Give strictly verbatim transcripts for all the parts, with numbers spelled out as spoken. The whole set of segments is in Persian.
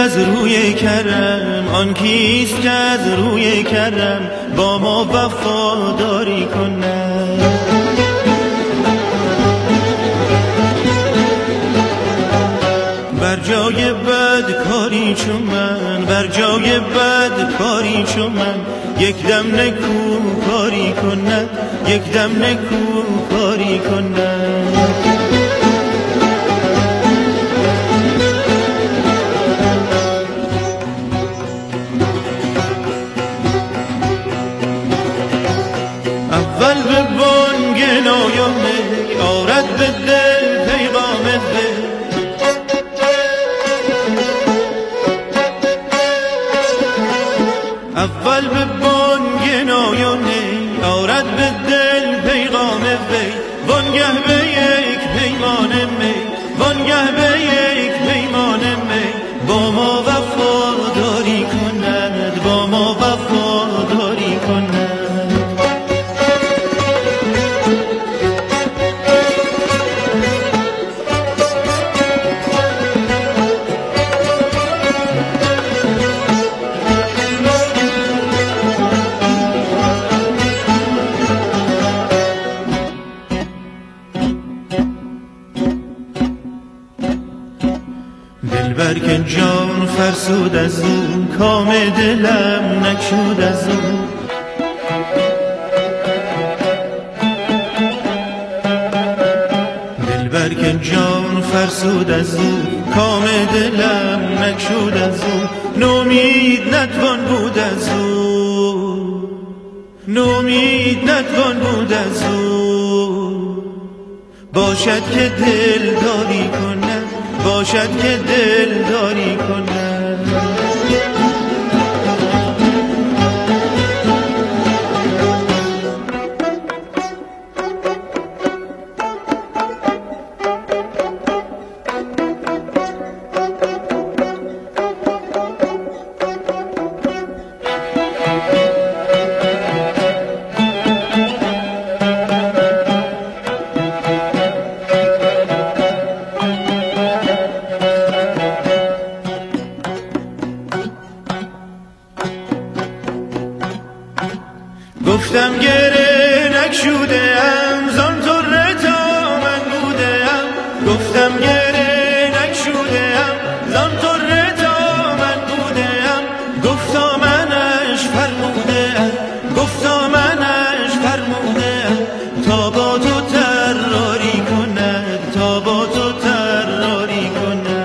از روی کرم، آن کیست که از روی کرم با ما وفاداری کند. بر جای بد کاری چون من، بر جای بد کاری چون من، یک دم نکو کاری کند، یک دم نکو کاری کند. اول به بانگ نایانه آرد به دل پیغام دل، اول به بانگ نایانه آرد به دل پیغام وی، وانگه به یک پیمان می، وانگه به یک پیمان می، با ما وفاداری کند، با ما وفاداری کند. دلبر که جان فرسود از او، کام دلم نکشود از او. دلبر که جان فرسود از او، کام دلم نکشود از او. نومید نتوان بود از او، نومید نتوان بود از او. باشد که دل داری کند، باشد که دل داری کند. گفتم گره نکشوده ام، زان طره تا من بوده ام. گفتم گره نکشوده ام، زان طره تا من بوده ام. گفتا منش فرموده ام، گفتا منش فرموده ام. تا با تو طراری کند، تا با تو طراری کند.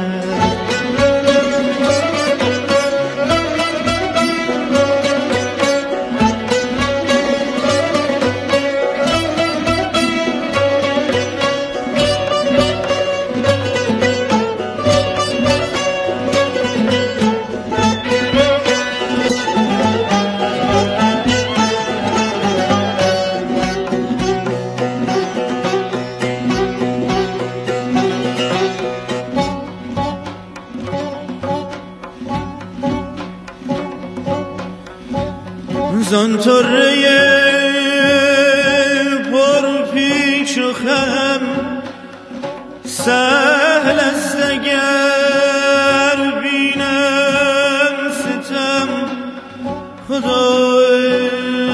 زان طره پر پیچ و خم، سهل است اگر بینم ستم. خدای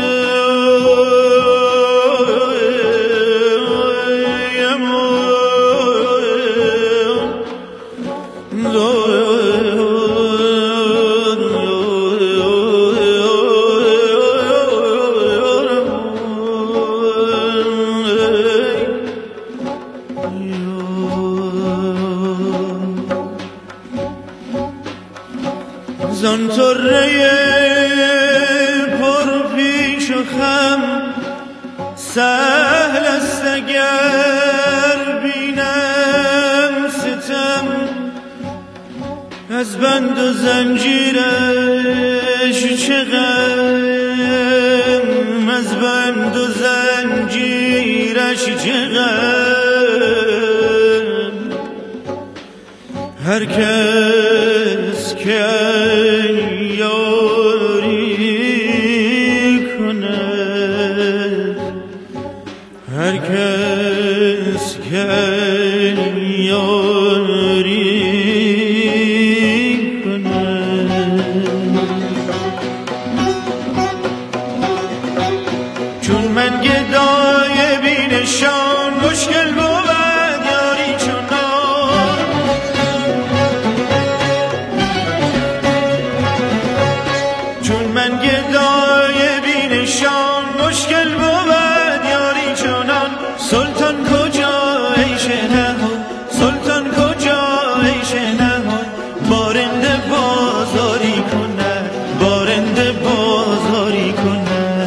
زان طره پر پیچ و خم، سهل است اگر بینم ستم. از بند و زنجیرش چه غم، از بند و زنجیرش چه غم. هر کس که یاری کند، هر کس که یاری کند. من گدای بینشان مشکل بود یاری چنان چون من گدای بینشان مشکل بود یاری چنان سلطان کجا ای شنهان سلطان کجا ای شنهان بارنده بازاری کنه بارنده بازاری کنه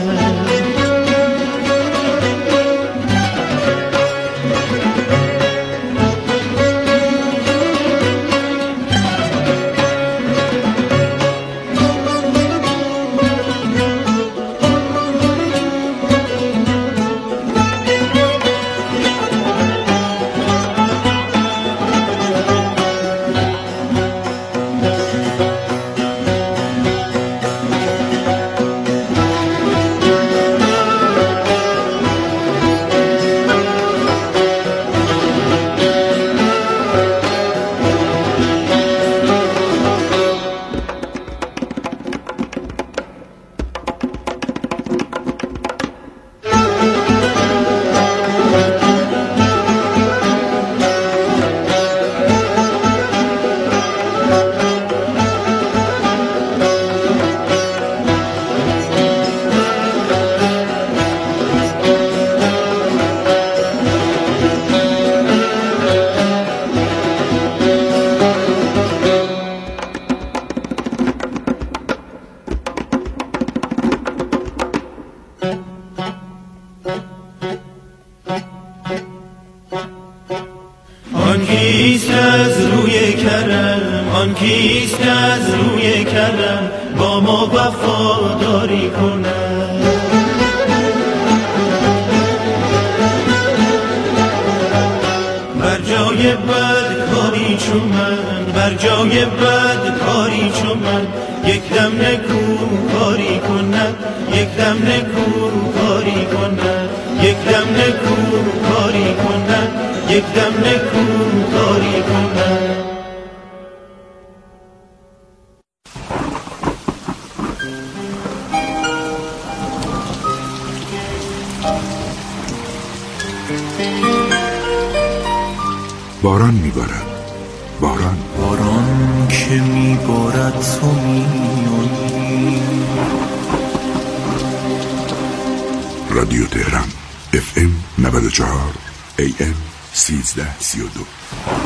آن کیست از روی کرم آن کیست از روی کرم با ما وفاداری کنه بر جای بد کاری چون من بر جای بد کاری چون من یک دم نکو کاری کنه یک دم نکو کاری کنه یک دم نکو کاری کنه یک دم نکو کاری کنه باران میبارد باران باران که میبارد تو میانی رادیو تهران اف ام نود و چهار ای ام سیزده سی و دو.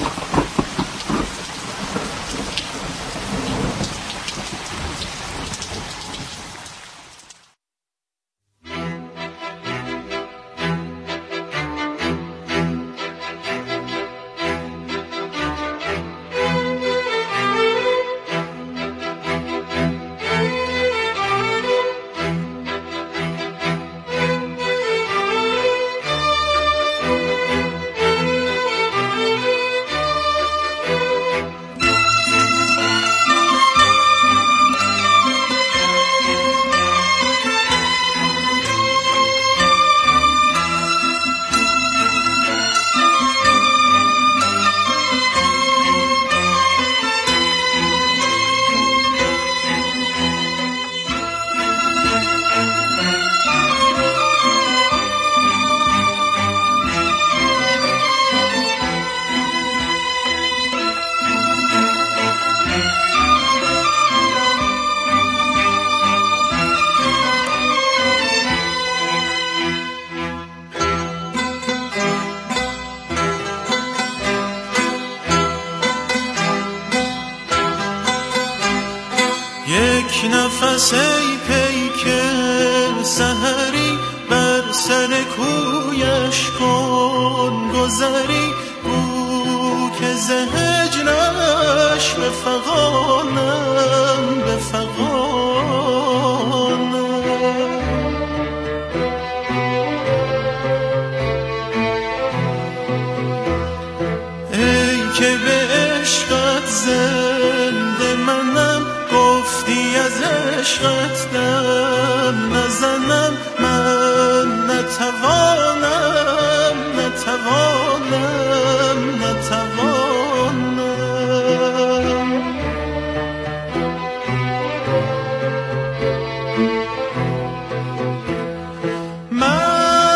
یک نفس ای پیکر سحری بر سر کویش کن گذری او که زهجنش به فغانم به فغانم ای که به عشقت زنده منم گفتی از عشقت دم نزنم من نتوانم نتوانم نتوانم من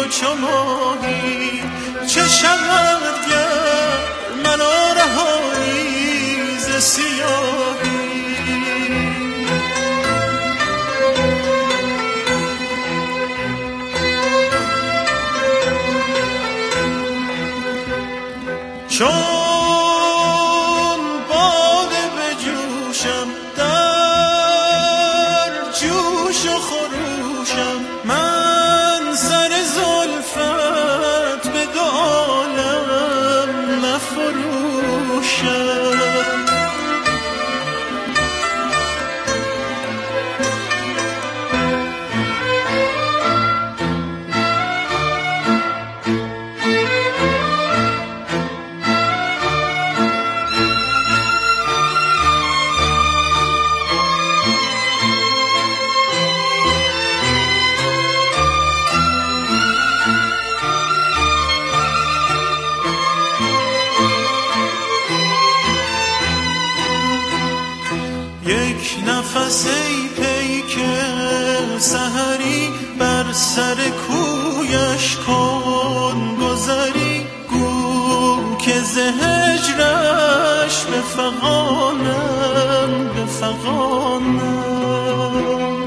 تو چو ماهی چه شود گر منو رهایی ز سیاهی چون باده به جوشم در جوش و خروشم من سر زلفت به دو عالم نفروشم نفس ای پیک سحری بر سر کویش کن گذری گو که ز هجرش به فغانم به فغانم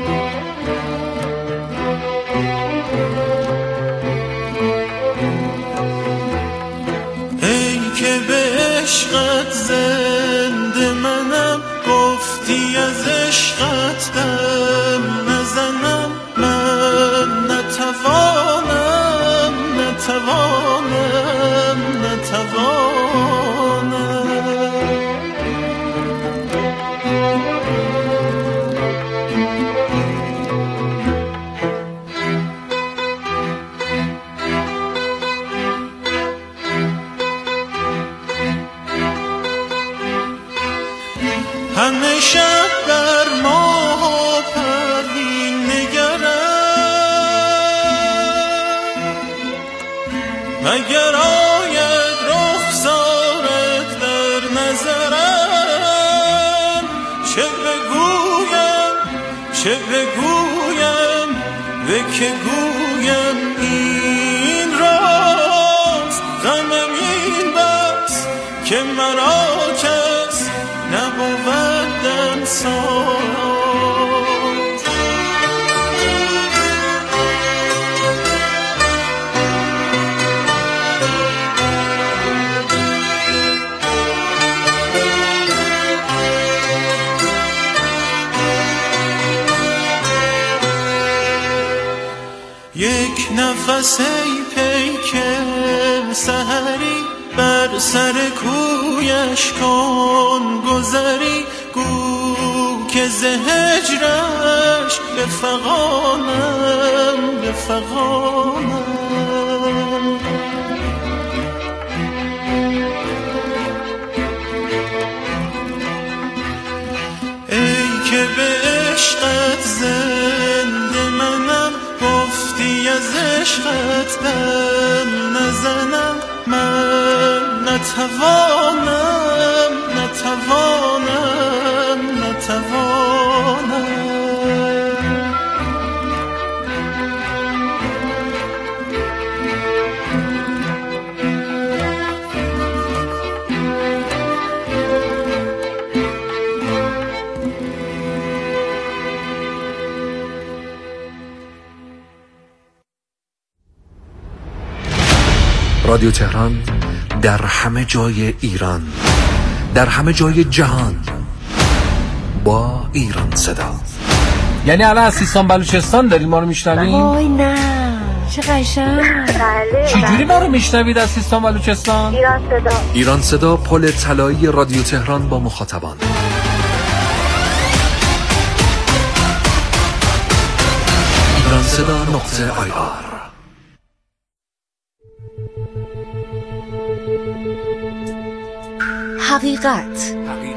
ای که به عشقت زنده منم گفتی از عشقت دم نزنم من نتوانم نتوانم نتوانم همه شب بر ماه پروین نگرم مگر آید رخسارت در نظرم چه بگویم چه بگویم و که گویم این راست غمم این بس که مرا کس نبودم ساز یک نفس ای پیک سحری بر سر کویش کن گذری گو که ز هجرش به فغانم به فغانم ای که به عشقت زنده منم گفتی از عشقت دم نزنم من نتوانم نتوانم نتوانم رادیو تهران در همه جای ایران، در همه جای جهان، با ایران صدا. یعنی الان از سیستان بلوچستان دارید ما رو میشنوید؟ وای نه چه قشنگ. چجوری ما رو میشنوید از سیستان بلوچستان؟ ایران صدا. ایران صدا، پل طلایی رادیو تهران با مخاطبان. ایران صدا نقطه آی آر. حقیقت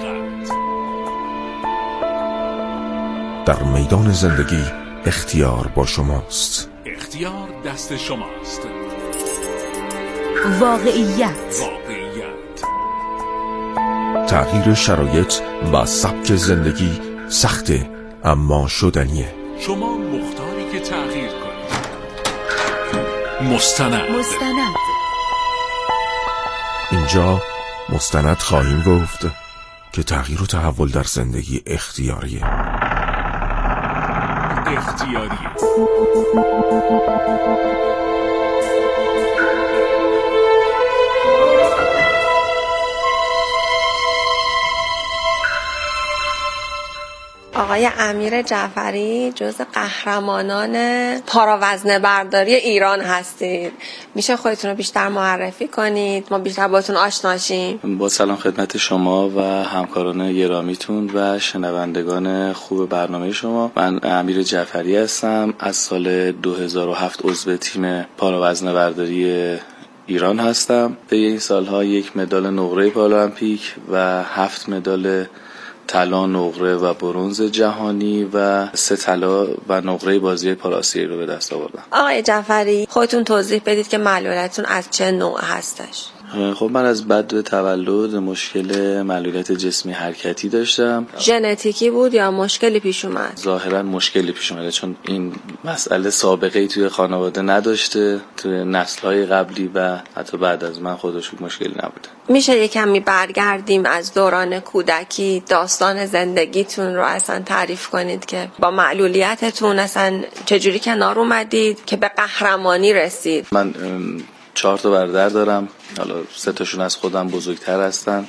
در میدان زندگی اختیار با شماست. اختیار دست شماست. واقعیت واقعیت تغییر شرایط و سبک زندگی سخته اما شدنیه. شما مختاری که تغییر کنید. مستند. مستند. اینجا مستند خواهیم گفت که تغییر و تحول در زندگی اختیاریه. اختیاریه. آقای امیر جعفری جز قهرمانان پاراوزنه برداری ایران هستید. میشه خودتون رو بیشتر معرفی کنید ما بیشتر باتون آشنا شیم؟ با سلام خدمت شما و همکاران گرامیتون و شنوندگان خوب برنامه شما. من امیر جعفری هستم، از سال دو هزار و هفت عضو تیم پاراوزنه برداری ایران هستم. طی این سالها یک مدال نقره پارالمپیک و هفت مدال طلا، نقره و برنز جهانی و سه طلا و نقره بازی پاراسیایی رو به دست آوردم. آقای جعفری خودتون توضیح بدید که معلولیتتون از چه نوع هستش؟ خب من از بعد تولد مشکل معلولیت جسمی حرکتی داشتم. ژنتیکی بود یا مشکلی پیش اومد؟ ظاهرا مشکلی پیش اومده، چون این مسئله سابقه ای توی خانواده نداشته، توی نسل‌های قبلی و حتی بعد از من خودش مشکلی نبوده. میشه یه کمی برگردیم از دوران کودکی، داستان زندگیتون رو اصلا تعریف کنید که با معلولیتتون اصلا چجوری کنار اومدید که به قهرمانی رسید؟ من چهار تا برادر دارم، حالا سه تاشون از خودم بزرگتر هستن،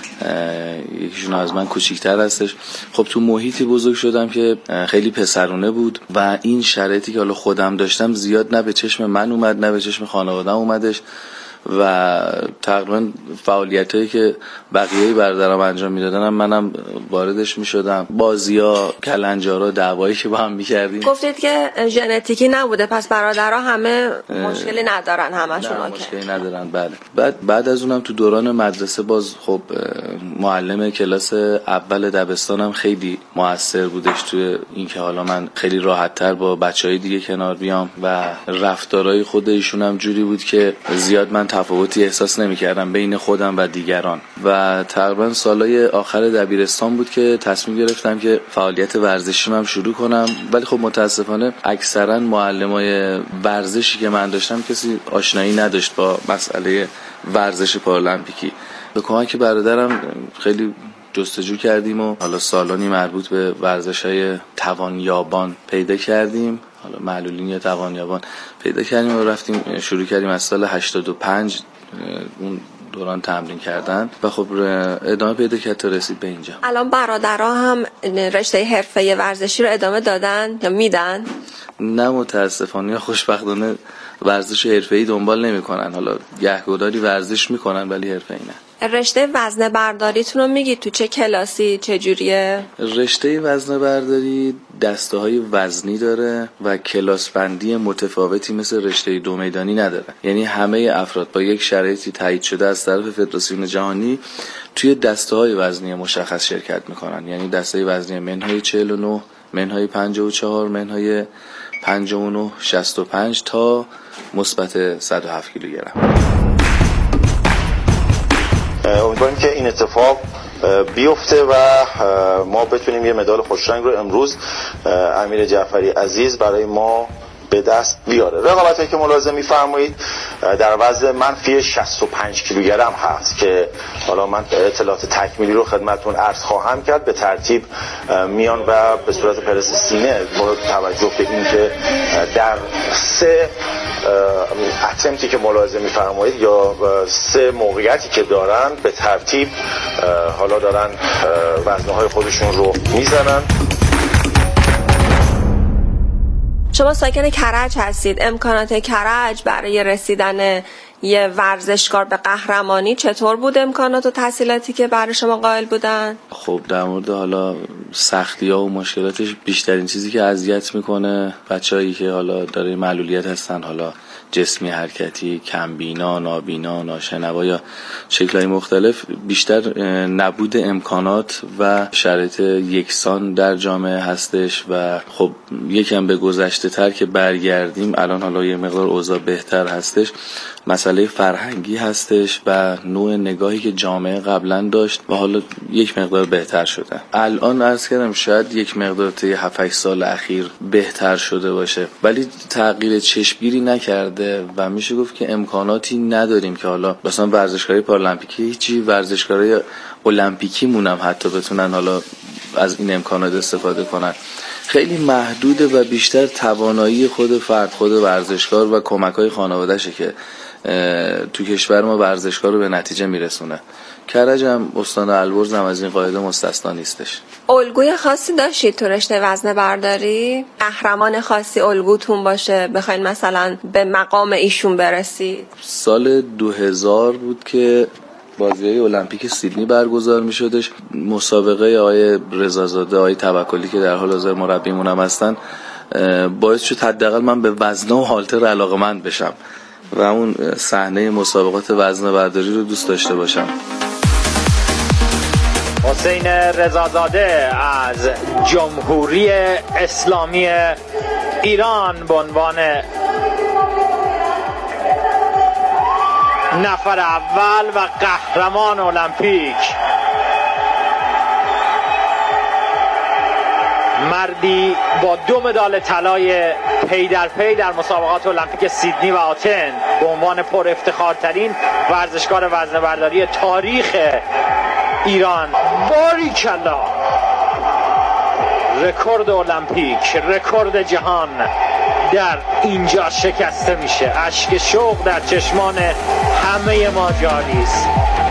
یکیشون از من کوچیکتر هستش. خب تو محیطی بزرگ شدم که خیلی پسرونه بود و این شرایطی که حالا خودم داشتم زیاد نه به چشم من اومد نه به چشم خانواده‌ام اومدش و تقریبا فعالیتایی که بقیه برادرام انجام میدادن منم واردش میشدم، بازی‌ها، کلنجارا، دعوایی که با هم میکردیم. گفتید که ژنتیکی نبوده، پس برادرها همه مشکلی ندارن، همشون نه مشکلی ندارن. بله. بعد بعد از اونم تو دوران مدرسه باز خب معلم کلاس اول دبستانم خیلی موثر بودش توی اینکه حالا من خیلی راحت‌تر با بچهای دیگه کنار بیام و رفتارهای خود ایشون هم جوری بود که زیاد من تفاوتی احساس نمی‌کردم بین خودم و دیگران. و تقریبا سالهای آخر دبیرستان بود که تصمیم گرفتم که فعالیت ورزشیم هم شروع کنم، ولی خب متاسفانه اکثرا معلمای ورزشی که من داشتم کسی آشنایی نداشت با مسئله ورزش پارالمپیکی. به کمک برادرم خیلی جستجو کردیم و حالا سالانی مربوط به ورزش‌های توانیابان پیدا کردیم، حالا معلولین یا توانیابان پیدا کردیم و رفتیم شروع کردیم از سال هشتاد و پنج اون دوران تمرین کردن و خب ادامه پیدا کرد تا رسید به اینجا. الان برادرها هم رشته حرفه‌ای ورزشی رو ادامه دادن یا میدن؟ نه متاسفانه یا خوشبختانه ورزش حرفه‌ای دنبال نمی‌کنن، حالا گهگداری ورزش می‌کنن ولی حرفه‌ای نه. رشته وزنه برداریتون رو میگید تو چه کلاسی، چه جوریه؟ رشته وزنه برداری دسته های وزنی داره و کلاس بندی متفاوتی مثل رشته دو میدانی نداره، یعنی همه افراد با یک شرایطی تایید شده از طرف فدراسیون جهانی توی دسته های وزنی مشخص شرکت میکنن، یعنی دسته وزنی منهای چهل و نه، منهای پنجاه و چهار، منهای پنجاه و نه، شصت و پنج تا مثبت صد و هفت کیلوگرم. امیدواریم که این اتفاق بیفته و ما بتونیم یه مدال خوشرنگ رو امروز امیر جعفری عزیز برای ما به دست بیاره. رقابتی که ملاحظه می‌فرمایید در وزن منفی شصت و پنج کیلوگرم هست که حالا من اطلاعات تکمیلی رو خدمتتون عرض خواهم کرد. به ترتیب میان و به صورت پرس سینه مورد توجه به این که در سه اتمپتی که ملاحظه می‌فرمایید یا سه موقعیتی که دارن به ترتیب حالا دارن وزنه‌های خودشون رو میزنن. شما ساکن کرج هستید، امکانات کرج برای رسیدن یه ورزشکار به قهرمانی چطور بود؟ امکانات و تحصیلاتی که برای شما قائل بودن؟ خب در مورد حالا سختی‌ها و مشکلاتش بیشترین چیزی که اذیت میکنه بچه‌هایی که حالا داره معلولیت هستن، حالا جسمی حرکتی، کمبینا، نابینا، ناشنوا یا شکل‌های مختلف، بیشتر نبود امکانات و شرایط یکسان در جامعه هستش و خب یکم به گذشته تر که برگردیم الان حالا یه مقدار اوضاع بهتر هستش. مثلا مسئله فرهنگی هستش و نوع نگاهی که جامعه قبلا داشت و حالا یک مقدار بهتر شده. الان عرض کردم شاید یک مقدار طی هفت هشت سال اخیر بهتر شده باشه، ولی تغییر چشمگیری نکرده و میشه گفت که امکاناتی نداریم که حالا مثلا ورزشکارای پارالمپیکی هیچی، ورزشکارای المپیکی مونم حتی بتونن حالا از این امکانات استفاده کنن. خیلی محدوده و بیشتر توانایی خود فرد، خود ورزشکار و کمک‌های خانواده‌شه که تو کشور ما ورزشکار رو به نتیجه میرسونه. کرج هم استان البرز هم از این قاعده مستثنا نیستش. الگوی خاصی داشتید تو رشته وزنه برداری؟ قهرمان خاصی الگوتون باشه بخواید مثلا به مقام ایشون برسید؟ سال دو هزار بود که بازی‌های المپیک سیدنی برگزار می‌شدش. مسابقه آقای رضازاده، آقای توکلی که در حال حاضر مربیمون هم هستن، باعث شد حداقل من به وزنه و هالتر علاقه‌مند بشم و اون صحنه مسابقات وزنه برداری رو دوست داشته باشم. حسین رضازاده از جمهوری اسلامی ایران به عنوان نفر اول و قهرمان المپیک، مردی با دو مدال طلای پی در پی در مسابقات المپیک سیدنی و آتن به عنوان پر افتخارترین ورزشکار وزنه برداری تاریخ ایران. باریکلا، رکورد المپیک، رکورد جهان در اینجا شکسته میشه. اشک شوق در چشمان همه ما جاری است.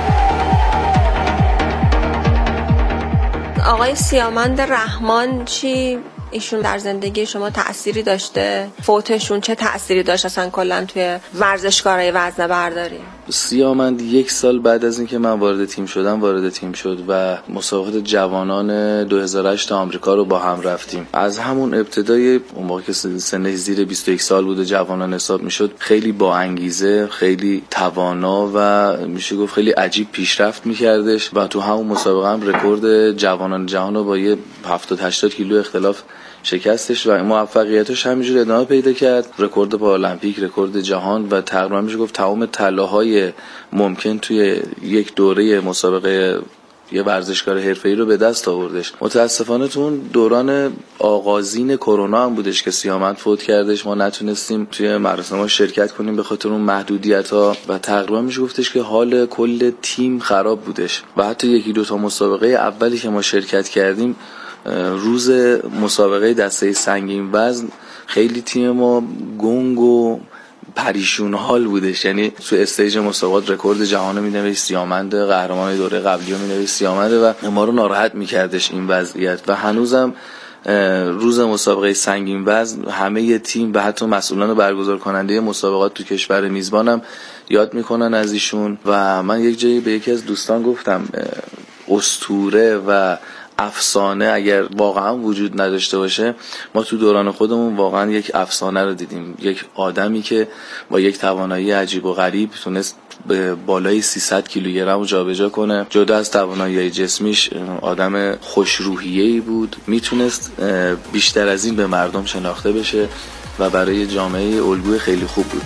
آقای سیامند رحمان چی ایشون در زندگی شما تأثیری داشته؟ فوتشون چه تأثیری داشت اصلا کلا توی ورزشکارای وزنه برداری؟ سیامند یک سال بعد از اینکه من وارد تیم شدم وارد تیم شد و مسابقات جوانان دو هزار و هشت آمریکا رو با هم رفتیم. از همون ابتدای اون موقع که سنش زیر بیست و یک سال بود و جوانان حساب میشد، خیلی با انگیزه، خیلی توانا و میشه گفت خیلی عجیب پیشرفت میکردش و تو همون مسابقه هم رکورد جوانان جهان رو با یه هفتاد هشتاد کیلو اختلاف شکستش و موفقیتش همینجور ادامه پیدا کرد. رکورد پارالمپیک، رکورد جهان و تقریبا میشه گفت تمام طلاهای ممکن توی یک دوره مسابقه یه ورزشکار حرفه‌ای رو به دست آوردش. متاسفانه تو اون دوران آغازین کرونا هم بودش که سیامند فوت کردش. ما نتونستیم توی مراسم‌ها شرکت کنیم به خاطر اون محدودیت‌ها و تقریبا میشه گفتش که حال کل تیم خراب بودش و حتی یکی دو تا مسابقه اولی که ما شرکت کردیم، روز مسابقه دسته سنگین وزن خیلی تیم ما گنگ و پریشون حال بودش. یعنی تو استیج مسابقات رکورد جهان می‌نوشت سیامند، قهرمان دوره قبلی رو می‌نوشت سیامند و ما رو ناراحت می‌کردش این وضعیت و هنوزم روز مسابقه سنگین وزن همه تیم و حتی مسئولان برگزار کننده مسابقات تو کشور میزبانم یاد میکنن از ایشون و من یک جایی به یکی از دوستان گفتم اسطوره و افسانه اگر واقعا وجود نداشته باشه، ما تو دوران خودمون واقعا یک افسانه رو دیدیم. یک آدمی که با یک توانایی عجیب و غریب تونست به بالای سیصد کیلوگرم رو جابجا کنه. جدا از توانایی جسمیش آدم خوشروحیه‌ای بود، میتونست بیشتر از این به مردم شناخته بشه و برای جامعه الگوی خیلی خوب بود.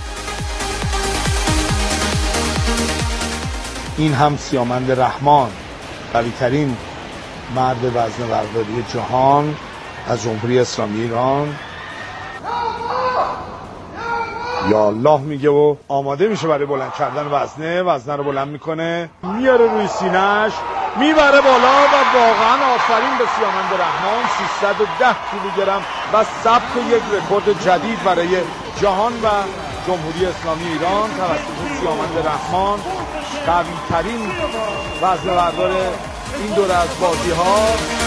این هم سیامند رحمان، قوی‌ترین مرد وزنه برداری جهان از جمهوری اسلامی ایران. یا الله میگه و آماده میشه برای بلند کردن وزنه. وزنه رو بلند میکنه، میاره روی سینه‌اش، میبره بالا و واقعا آفرین به سیامند رحمان. سیصد و ده کیلوگرم و ثبت یک رکورد جدید برای جهان و جمهوری اسلامی ایران توسط سیامند رحمان، قوی ترین وزنه بردار این دوره از بازی ها.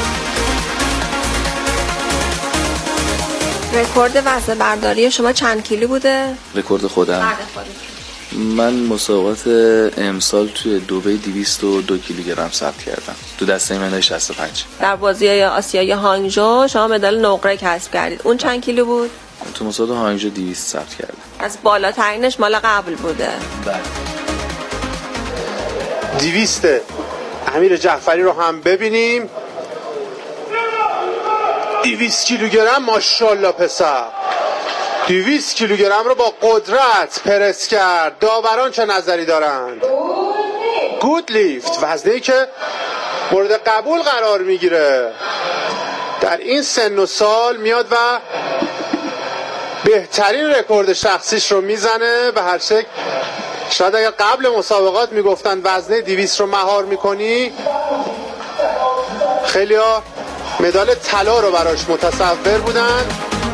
رکورد وزنه برداری شما چند کیلو بوده؟ رکورد خودم من مسابقات امسال توی دبی دویست و دو کیلوگرم ثبت کردم تو دسته منهای شصت و پنج. در بازی‌های آسیایی هانگژو شما مدال نقره کسب کردید. اون چند کیلو بود؟ تو مسابقات هانگژو دویست ثبت کردم. از بالاترینش مال قبل بوده. بله. دویست امیر جعفری رو هم ببینیم. دویست کیلوگرم، ماشاءالله پسر. دویست کیلوگرم رو با قدرت پرس کرد. داوران چه نظری دارند؟ گود لیفت، وزنه‌ای که مورد قبول قرار میگیره. در این سن و سال میاد و بهترین رکورد شخصیش رو میزنه. به هر شکل شاید اگر قبل مسابقات میگفتن وزنه دویست رو مهار میکنی، خیلی ها مدال طلا رو براش متصور بودن.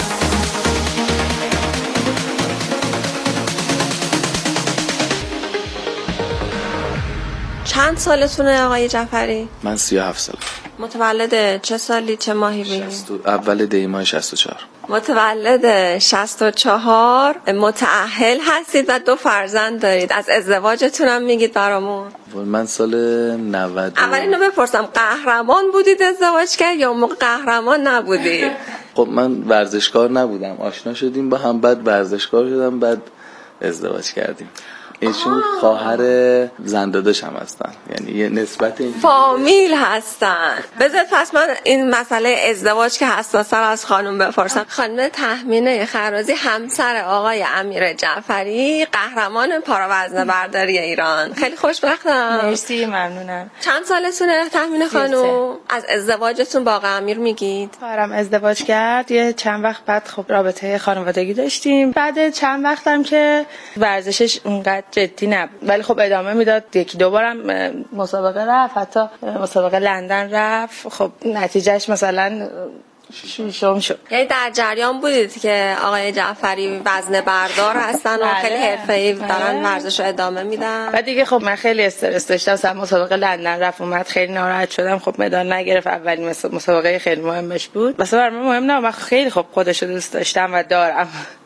چند سالتونه آقای جعفری؟ من سی و هفت سالم. متولد چه سالی چه ماهی بگیم؟ اول دی ماه شصت و چهار. متولد شصت و چهار، متأهل هستید و دو فرزند دارید. از ازدواجتون هم میگید برامون؟ من سال نود اول اینو بپرسم، قهرمان بودید ازدواج کرد یا اون موقع قهرمان نبودید؟ خب من ورزشکار نبودم، آشنا شدیم با هم، بعد ورزشکار شدم، بعد ازدواج کردیم. ایشون خواهر زنداداش هم هستن، یعنی یه نسبت این فامیل هستن. بذار پس من این مسئله ازدواج که حساس‌تر از خانم بپرسم. خانم تهمینه خرازی همسر آقای امیر جعفری، قهرمان پاراوزن برداری ایران. خیلی خوشبختم. مرسی، ممنونم. چند سالتونه تهمینه خانم؟ از ازدواجتون با آقای امیر میگید؟ خواهرم ازدواج کرد، یه چند وقت بعد خب رابطه خانوادگی داشتیم. بعد چند وقتم که ورزشش اونقدر جدی نبود، ولی خب ادامه میداد. یکی دو بارم مسابقه رفت، حتی مسابقه لندن رفت. خب نتیجهش مثلا شیشم شد. یعنی در جریان بودید که آقای جعفری وزنه بردار هستن و خیلی حرفه‌ای دارن ورزش رو ادامه میدن. بعد دیگه خب من خیلی استرس داشتم، مثلا مسابقه لندن رفت اومد، خیلی ناراحت شدم. خب مدال نگرفت، اولین مسابقه خیلی مهمش بود. مثلا برام مهم نه، من خیلی خب خودش رو دوست داشتم و دارم.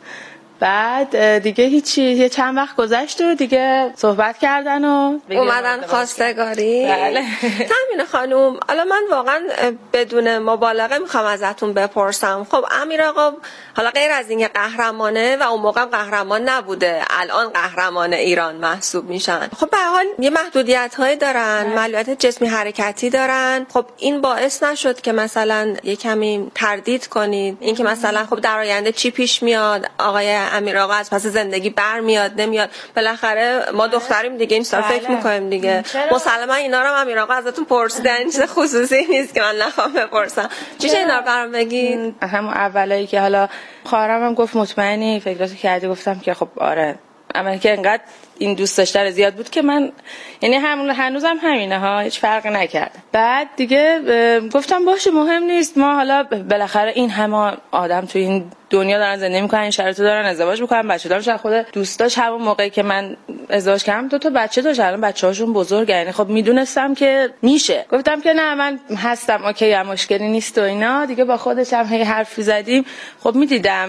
بعد دیگه هیچی، یه چند وقت گذشت و دیگه صحبت کردن و اومدن خواستگاری. بله. تامین خانوم، حالا من واقعا بدون مبالغه میخوام ازتون بپرسم، خب امیر آقا حالا غیر از اینکه قهرمانه و اون موقع قهرمان نبوده، الان قهرمان ایران محسوب میشن، خب به هر حال یه محدودیت هایی دارن، معلولیت جسمی حرکتی دارن. خب این باعث نشد که مثلا یه کمی تردید کنید اینکه مثلا خب در آینده چی پیش میاد، آقای امیر آقا از پس زندگی برمیاد نمیاد؟ بالاخره ما دختریم دیگه، این سال فکر میکنیم دیگه. مسلما اینا رو امیر آقا ازتون پرسیدن، این چیز خصوصی نیست که من نخوام بپرسم. چیشه اینا رو برام بگین؟ همون اولایی که حالا خواهرم هم گفت مطمئنی فکراتو کردی؟ گفتم که خب آره. اما که انقدر این دوست داشتن زیاد بود که من، یعنی همون هنوزم همینه ها، هیچ فرقی نکرد. بعد دیگه گفتم باشه مهم نیست، ما حالا بالاخره این همه آدم تو این دنیا دارن زندگی میکنن، این شرایطو دارن، ازدواج میکنن، بچه دارن. شاید خود دوست داشت همون موقعی که من ازدواج کردم دو تا بچه داشت، الان بچه‌هاشون بزرگه، یعنی خب میدونستم که میشه. گفتم که نه من هستم، اوکی، هم مشکلی نیست و اینا. دیگه با خودش هم هی حرفی زدیم. خب میدیدم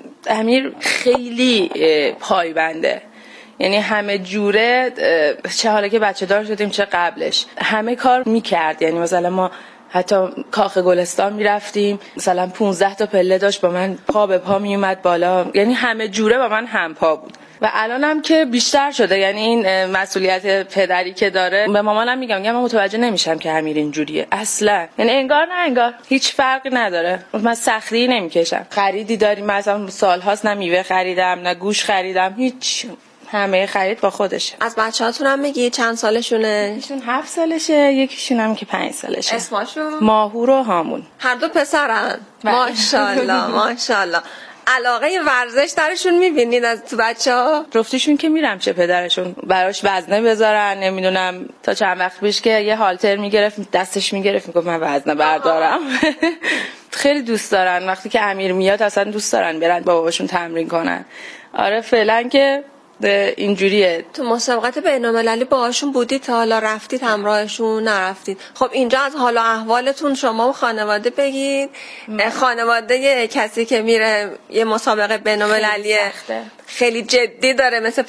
امیر خیلی پایبنده، یعنی همه جوره، چه حالا که بچه دار شدیم چه قبلش همه کار میکرد. یعنی مثلا ما حتی کاخ گلستان میرفتیم، مثلا پونزده تا پله داشت، با من پا به پا میومد بالا، یعنی همه جوره با من هم پا بود. و الانم که بیشتر شده، یعنی این مسئولیت پدری که داره. به مامانم میگم میگم من متوجه نمیشم که امیر اینجوریه اصلا، یعنی انگار نه انگار هیچ فرقی نداره. من سختی نمیکشم. خریدی داریم، مثلا سالهاست نه میوه خریدم نه گوش خریدم، هیچ، همه خرید با خودشه. از بچه‌هاتون هم میگی چند سالشونه؟ یکیشون هفت سالشه، یکیشون هم که پنج سالشه. اسمشون؟ ماهور و هامون. هر دو پسرن. ماشاءالله ماشاءالله. علاقه ورزش درشون میبینید از تو بچه‌ها؟ جفتشون که میرم چه پدرشون براش وزنه بذارن، نمیدونم تا چند وقت پیش که یه هالتر میگرفت دستش میگرفت میگفت من وزنه بردارم. خیلی دوست دارن وقتی که امیر میاد، اصلا دوست دارن برن با باباشون تمرین کنن. آره فعلا که اینجوریه. تو مسابقات بین‌المللی باهاشون بودید تا حالا؟ رفتید همراهشون نرفتید؟ خب اینجا از حال و احوالتون شما و خانواده بگید. خانواده کسی که میره یه مسابقه بین‌المللی خیلی جدی داره مثل